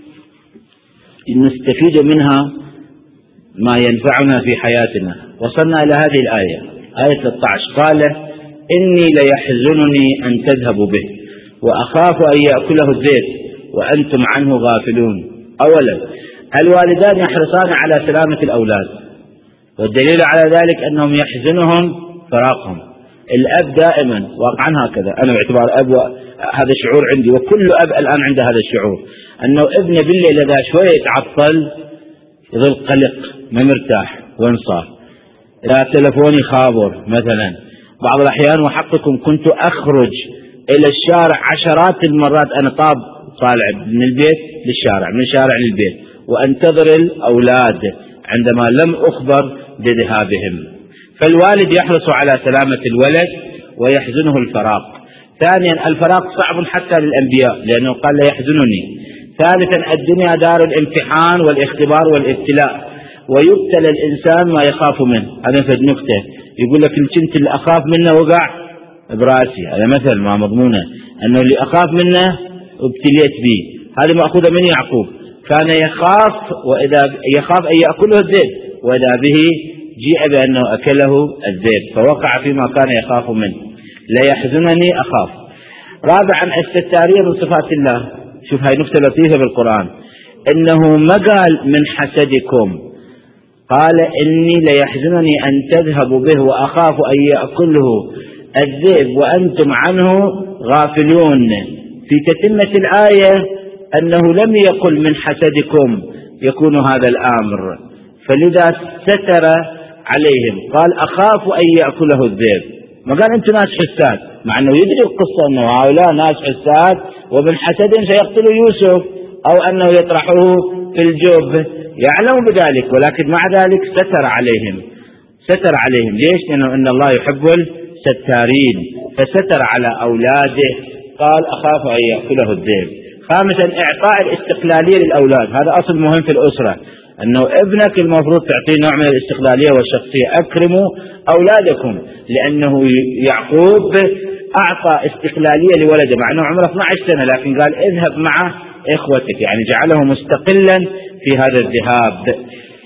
نستفيد منها ما ينفعنا في حياتنا، وصلنا إلى هذه الآية، آية 13: قال إني ليحزنني أن تذهبوا به وأخاف أن يأكله الذئب وأنتم عنه غافلون. أولا الوالدان يحرصان على سلامة الأولاد، والدليل على ذلك أنهم يحزنهم فراقهم. الأب دائما واقعا هكذا، أنا باعتبار أب هذا شعور عندي وكل أب الآن عنده هذا الشعور، أنه ابنه بالليل إذا شوية يتعطل يظل قلق ما مرتاح وين صار، إذا تلفوني خابر مثلا. بعض الأحيان وحقكم كنت أخرج إلى الشارع عشرات المرات، أنا طالع من البيت للشارع من الشارع للبيت وأنتظر الأولاد عندما لم أخبر بذهابهم. فالوالد يحرص على سلامة الولد ويحزنه الفراق. ثانيا الفراق صعب حتى للأنبياء لأنه قال لا يحزنني. ثالثا الدنيا دار الامتحان والاختبار والابتلاء، ويبتلى الإنسان ما يخاف منه. هذا في نكتة يقول لك الجنت اللي أخاف منه وقع براسي، هذا مثل ما مضمونه أنه اللي أخاف منه ابتليت به. هذه مأخوذة من يعقوب، كان يخاف وإذا يخاف أن يأكله الذئب، وإذا به جيء بأنه أكله الذئب فوقع فيما كان يخاف منه. لا يحزنني أخاف. رابعا الستارية من صفات الله. شوف هاي نكتة لطيفة بالقرآن، إنه ما قال من حسدكم، قال إني ليحزنني أن تذهبوا به وأخاف أن يأكله الذئب وأنتم عنه غافلون. في تتمة الآية أنه لم يقل من حسدكم يكون هذا الأمر، فلذا ستر عليهم. قال أخاف أن يأكله الذئب، ما قال أنتم ناس حساد، مع أنه يدري القصة أنه هؤلاء ناس حساد ومن حسد سيقتلوا يوسف أو أنه يطرحوه في الجب، يعلم بذلك، ولكن مع ذلك ستر عليهم. ليش؟ لأنه إن الله يحب الستارين، فستر على أولاده. قال أخاف أن يأكله الذئب. خامسا إعطاء الاستقلالية للأولاد، هذا أصل مهم في الأسرة، أنه ابنك المفروض تعطيه نوع من الاستقلالية والشخصية. أكرموا أولادكم، لأنه يعقوب أعطى استقلالية لولده مع أنه عمره 12 سنة، لكن قال اذهب مع إخوتك، يعني جعله مستقلا في هذا الذهاب.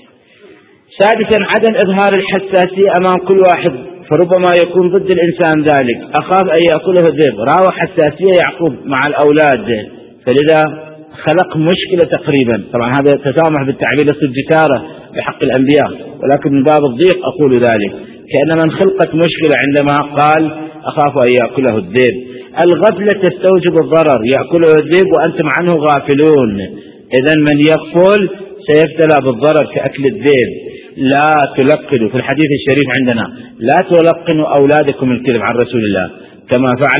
سادسا عدم إظهار الحساسية أمام كل واحد، فربما يكون ضد الإنسان ذلك. أخاف أن يأكله الذئب، راوى حساسية يعقوب مع الأولاد، فلذا خلق مشكلة تقريبا. طبعا هذا تسامح بالتعبير الجتارة بحق الأنبياء، ولكن من باب الضيق أقول ذلك، كأنما انخلقت مشكلة عندما قال أخاف أن يأكله الذئب. الغفلة تستوجب الضرر، يأكله الذئب وأنتم عنه غافلون، إذن من يغفل سيبتلى بالضرر كأكل الذئب. لا تلقنوا، في الحديث الشريف عندنا لا تلقنوا أولادكم الكذب عن رسول الله كما فعل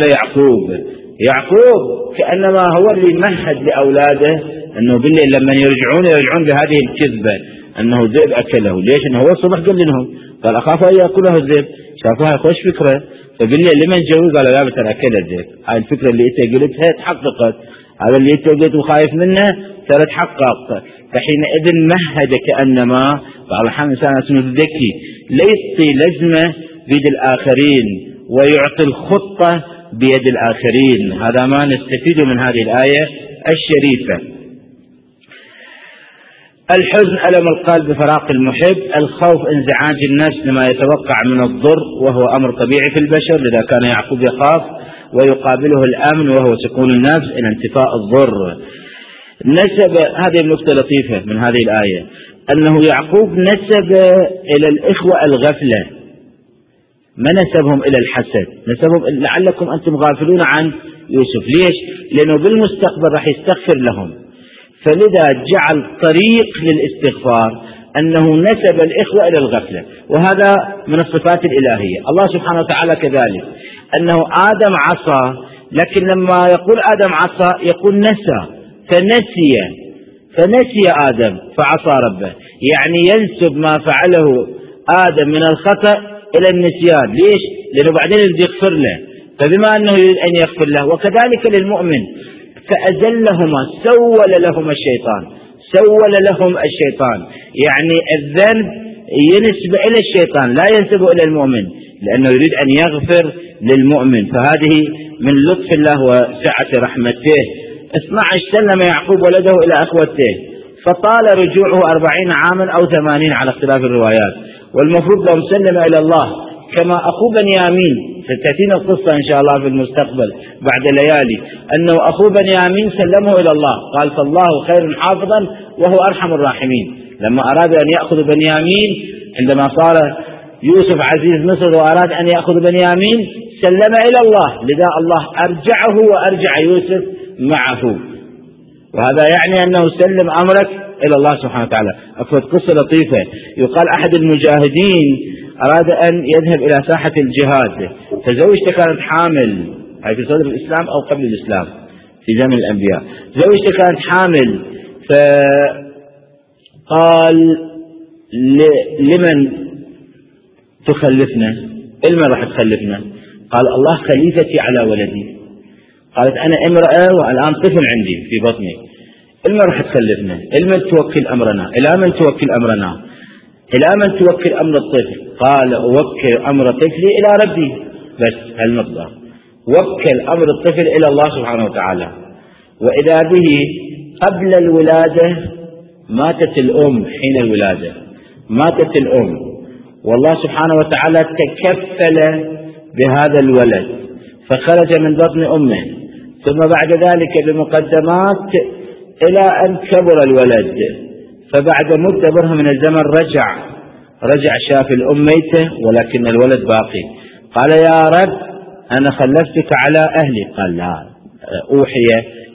يعقوب كأنما هو اللي مهد لأولاده أنه بالليل لما يرجعون بهذه الكذبة أنه ذئب أكله. ليش؟ أنه هو الصبح قال لهم، قال أخاف أن يأكله الذئب، شافوها خوش فكرة، فبالليل لمن جاوب قال لا بتر أكل الذئب. هاي الفكرة اللي أنت قلتها تحققت، هذا اللي أنت قلت وخايف منه ترى تحقق. فحينئذ مهد كأنما بعض الأحيان الإنسان اسمه ذكي ليس لزمة بيد الآخرين ويعطي الخطة بيد الآخرين. هذا ما نستفيد من هذه الآية الشريفة. الحزن ألم القلب بفراق المحب. الخوف انزعاج النفس لما يتوقع من الضر وهو أمر طبيعي في البشر، لذا كان يعقوب يخاف، ويقابله الأمن وهو سكون النفس إلى انتفاء الضر. نسب هذه النقطة لطيفة من هذه الآية، أنه يعقوب نسب إلى الإخوة الغفلة، ما نسبهم إلى الحسد، نسبهم لعلكم أنتم غافلون عن يوسف. ليش؟ لأنه بالمستقبل راح يستغفر لهم، فلذا جعل طريق للاستغفار أنه نسب الإخوة إلى الغفلة، وهذا من الصفات الإلهية. الله سبحانه وتعالى كذلك، أنه آدم عصى، لكن لما يقول آدم عصى يقول نسى، فنسي آدم فعصى ربه، يعني ينسب ما فعله آدم من الخطأ إلى النسيان. ليش؟ لأنه بعدين يريد يغفر له، فبما أنه يريد أن يغفر له. وكذلك للمؤمن، فأزلهما سول لهم الشيطان، يعني الذنب ينسب إلى الشيطان لا ينسب إلى المؤمن، لأنه يريد أن يغفر للمؤمن. فهذه من لطف الله وسعة رحمته. 12 سلم يعقوب ولده إلى أخوته، فطال رجوعه 40 عاما أو 80 على اختلاف الروايات، والمفروض لو سلم إلى الله كما أخو بنيامين، ستأتينا القصة إن شاء الله في المستقبل بعد ليالي، أنه أخو بنيامين سلمه إلى الله، قال فالله خير حافظا وهو أرحم الراحمين. لما أراد أن يأخذ بنيامين عندما صار يوسف عزيز مصر وأراد أن يأخذ بنيامين سلم إلى الله، لذا الله أرجعه وأرجع يوسف معه، وهذا يعني أنه سلم أمرك إلى الله سبحانه وتعالى. أفضل قصة لطيفة، يقال أحد المجاهدين أراد أن يذهب إلى ساحة الجهاد، فزوجته كانت حامل، هي في صدر الإسلام أو قبل الإسلام في زمن الأنبياء، زوجته كانت حامل، فقال لمن تخلفنا؟ لمن راح تخلفنا؟ قال الله خليفتي على ولدي. قالت أنا امرأة والآن طفل عندي في بطني، لمن راح تخلفنا؟ لمن توكل أمرنا؟ إلى من توكل أمرنا؟ إلى من توكل أمر الطفل؟ قال أوكل أمر طفلي إلى ربي، بس هالمقدار، وكل أمر الطفل إلى الله سبحانه وتعالى. وإذا به قبل الولادة ماتت الأم، حين الولادة ماتت الأم، والله سبحانه وتعالى تكفل بهذا الولد فخرج من بطن أمه، ثم بعد ذلك بمقدمات إلى أن كبر الولد، فبعد مدة برهة من الزمن رجع شاف الأم ميتة ولكن الولد باقي، قال يا رب أنا خلفتك على أهلي، قال لا، أوحي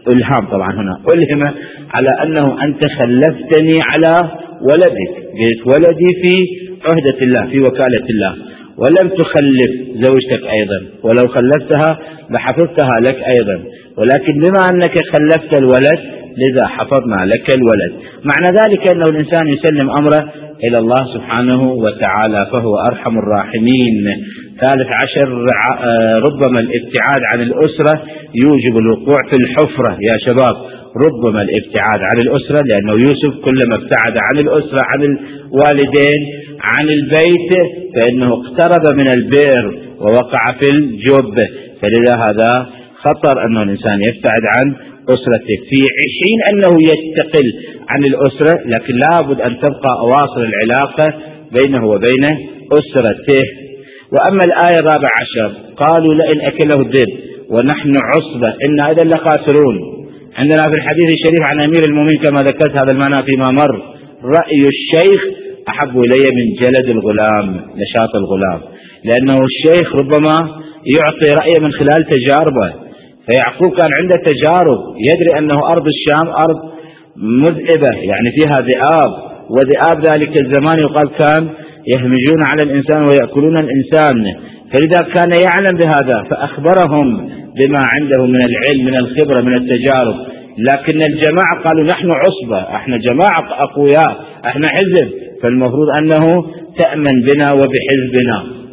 إلهام طبعا هنا ألهم على أنه أنت خلفتني على ولدك، قلت ولدي في عهدة الله في وكالة الله، ولم تخلف زوجتك أيضا، ولو خلفتها لحفظتها لك أيضا، ولكن بما أنك خلفت الولد لذا حفظنا لك الولد. معنى ذلك أنه الإنسان يسلم أمره إلى الله سبحانه وتعالى فهو أرحم الراحمين. 13 ربما الابتعاد عن الأسرة يوجب الوقوع في الحفرة يا شباب، ربما الابتعاد عن الأسرة، لأنه يوسف كلما ابتعد عن الأسرة عن الوالدين عن البيت فإنه اقترب من البئر ووقع في الجب، فلذا هذا خطر أن الإنسان يبتعد عن أسرته في حين أنه يستقل عن الأسرة، لكن لابد أن تبقى أواصر العلاقة بينه وبين أسرته. وأما الآية 14 قالوا لئن أكله الذئب ونحن عصبة إنا إذا لخاسرون. عندنا في الحديث الشريف عن أمير المؤمنين كما ذكرت هذا المعنى فيما مر: رأي الشيخ أحب إلي من جلد الغلام، نشاط الغلام، لأنه الشيخ ربما يعطي رأيه من خلال تجاربه. فيعقوب كان عنده تجارب، يدري أنه أرض الشام أرض مذئبة يعني فيها ذئاب، وذئاب ذلك الزمان يقال كان يهمجون على الإنسان ويأكلون الإنسان، فلذا كان يعلم بهذا فأخبرهم بما عنده من العلم من الخبرة من التجارب. لكن الجماعة قالوا نحن عصبة، احنا جماعة أقوياء، احنا حزب، فالمفروض أنه تأمن بنا وبحزبنا.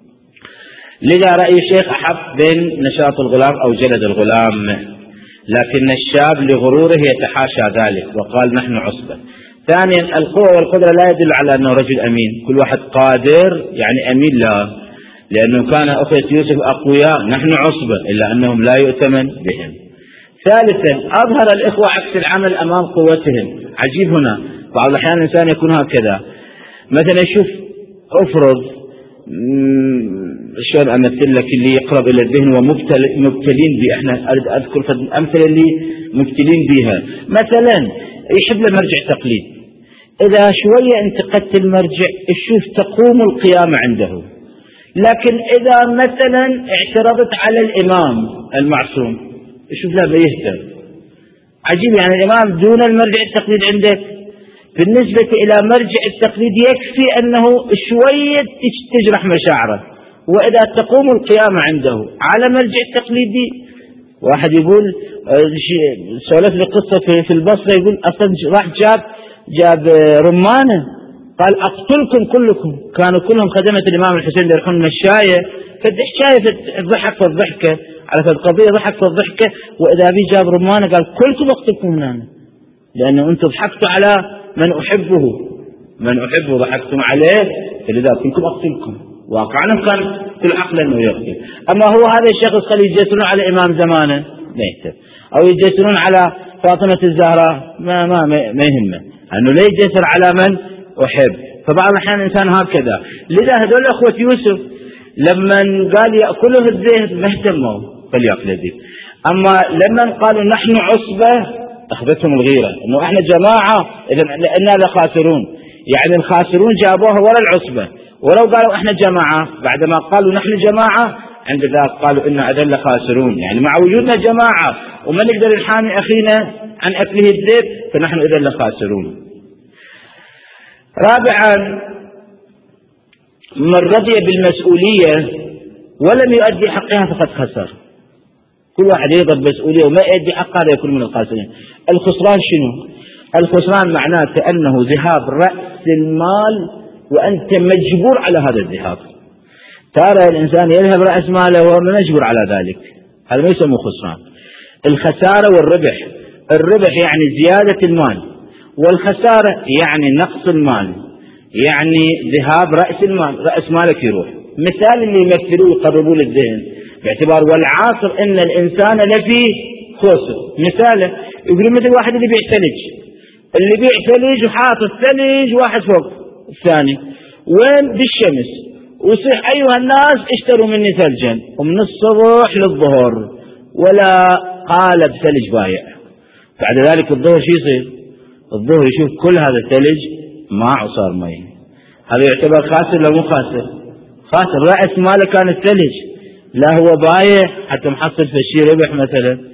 لذا رأي الشيخ أحب بين نشاط الغلام أو جلد الغلام، لكن الشاب لغروره يتحاشى ذلك وقال نحن عصبة. ثانيا القوة والقدرة لا يدل على أنه رجل أمين، كل واحد قادر يعني أمين لا، لأنه كان أخوة يوسف أقوياء نحن عصبة إلا أنهم لا يؤتمن بهم. ثالثا أظهر الإخوة عكس العمل أمام قوتهم. عجيب هنا بعض الأحيان الإنسان يكون هكذا، مثلا شوف أفرض شلون أمثل لك اللي يقرب إلى الذهن ومبتلين به، احنا أذكر الأمثلة اللي مبتلين بها. مثلا يحب له مرجع تقليد، إذا شوية انتقدت المرجع شوف تقوم القيامة عنده، لكن إذا مثلا اعترضت على الإمام المعصوم شوف لا بيهتم. عجيب يعني الإمام دون المرجع التقليد عندك. بالنسبة إلى مرجع التقليد يكفي أنه شوية تجرح مشاعره، وإذا تقوم القيامة عنده على مرجع التقليدي. واحد يقول سولف لي قصة في البصرة، يقول أصلا راح جاب رمانة قال أقتلكم كلكم، كانوا كلهم خدمة الإمام الحسين يروحون مشاية، فالحكاية ضحك فالضحكة على القضية ضحك فالضحكة، وإذا بي جاب رمانة قال كلكم أقتلكم هنا، لأنه أنتم ضحكتوا على من أحبه ضحكتم عليه، فلذا كلكم أقتلكم. واقعا كان كل عقل أنه يقتل. أما هو هذا الشخص قال يجسرون على الإمام زمانه لا يهتم، أو يجسرون على فاطمة الزهراء ما يهمه، أنه لا يجسر على من أحب. فبعض الأحيان الإنسان هكذا. لذا هذول أخوة يوسف لما قال يأكله الذئب ما اهتموا فليأكل الذئب، أما لما قالوا نحن عصبة أخذتهم الغيرة أنه احنا جماعة إذن لأننا لخاسرون، يعني الخاسرون جابوها ولا العصبة. ولو قالوا احنا جماعة بعدما قالوا نحن جماعة عند ذلك قالوا إنا أذل خاسرون، يعني مع وجودنا جماعة وما نقدر نحامي أخينا عن أكله الذئب فنحن أذل خاسرون. رابعا من رضي بالمسؤولية ولم يؤدي حقها فقد خسر. كل واحد يرضى بالمسؤولية وما يؤدي حقها هذا يكون من الخاسرين. الخسران شنو؟ الخسران معناته أنه ذهاب رأس المال وأنت مجبور على هذا الذهاب. ترى الإنسان يذهب رأس ماله وهو مجبور على ذلك، هذا ما يسمى خسران. الخسارة والربح، الربح يعني زيادة المال، والخسارة يعني نقص المال، يعني ذهاب رأس المال، رأس مالك يروح. مثال اللي يمثلوه يقربوا للذهن باعتبار والعاصر إن الإنسان لفي خسر. مثاله يقول مثل واحد اللي بيع ثلج، اللي بيع ثلج وحاطط ثلج واحد فوق الثاني وين بالشمس، ويصيح أيها الناس اشتروا مني ثلجا، ومن الصبح للظهر ولا قالب ثلج بايع. بعد ذلك الظهر شو يصير؟ الظهر يشوف كل هذا الثلج ماء وصار مي. هذا يعتبر خاسر لو مو خاسر؟ خاسر. رأس ماله كان الثلج، لا هو بايع حتى محصل في الشيء ربح مثلا.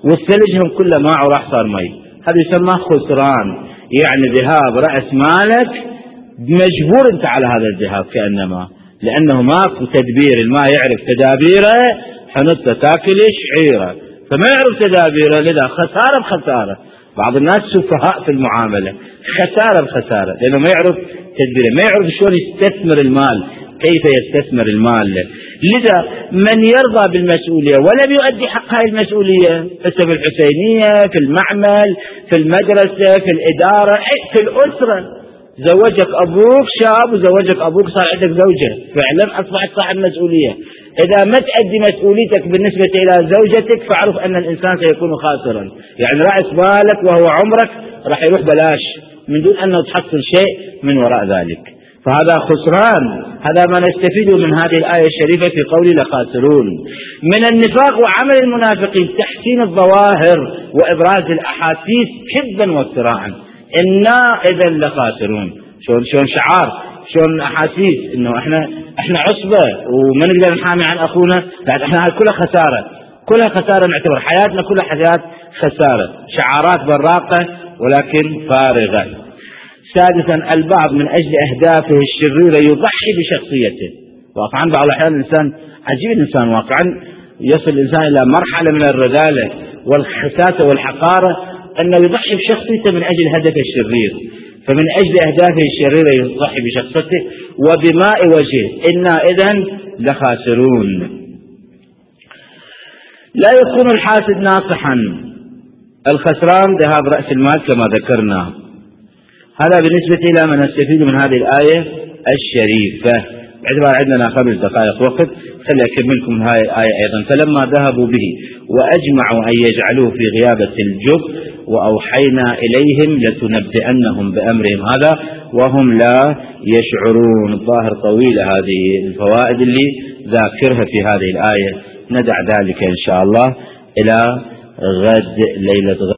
والثلج هم كله ماء وراح صار مي، هذا يسمى خسران، يعني ذهاب رأس مالك مجبور أنت على هذا الذهاب كأنما، لأنه ماكو تدبير، الماء يعرف تدابيره، حنطة تاكل شعيرة، فما يعرف تدابيره، لذا خسارة بخسارة. بعض الناس سفهاء في المعاملة، خسارة بخسارة، لأنه ما يعرف تدبيره، ما يعرف شلون يستثمر المال، كيف يستثمر المال. لذا من يرضى بالمسؤولية ولم يؤدي حق هذه المسؤولية، في الحسينية، في المعمل، في المدرسة، في الإدارة، في الأسرة، زوجك أبوك شاب وزوجك أبوك صار عندك زوجة، فعلا أصبحت صاحب مسؤولية. إذا ما تؤدي مسؤوليتك بالنسبة إلى زوجتك فاعرف أن الإنسان سيكون خاسرا، يعني رأس مالك وهو عمرك راح يروح بلاش من دون أن تحصل شيء من وراء ذلك، فهذا خسران. هذا ما نستفيد من هذه الآية الشريفة في قول لخاسرون. من النفاق وعمل المنافقين تحسين الظواهر وإبراز الأحاسيس كذبا وافتراء، إنا إذا لخاسرون. شلون شعار، شلون أحاسيس، إنه إحنا عصبة وما نقدر نحامي عن أخونا، لا إحنا هاي كلها خسارة، كلها خسارة، نعتبر حياتنا كلها حياة خسارة، شعارات براقة ولكن فارغة. سادسا، البعض من أجل أهدافه الشريرة يضحي بشخصيته. واقعا بعض الأحيان الإنسان عجيب، الإنسان واقعا يصل الإنسان إلى مرحلة من الرذالة والخساسة والحقارة أنه يضحي بشخصيته من أجل هدفه الشرير، فمن أجل أهدافه الشريرة يضحي بشخصيته وبماء وجهه، إنا إذن لخاسرون. لا يكون الحاسد ناصحا، الخسران ذهاب رأس المال كما ذكرنا. هذا بالنسبة إلى ما نستفيد من هذه الآية الشريفة. باعتبار عندنا 5 دقائق وقت، خلي أكملكم هذه الآية أيضا. فلما ذهبوا به وأجمعوا أن يجعلوه في غيابة الجب وأوحينا إليهم لتنبئنهم بأمرهم هذا وهم لا يشعرون. الظاهر طويلة هذه الفوائد اللي ذاكرها في هذه الآية، ندع ذلك إن شاء الله إلى غد ليلة غد.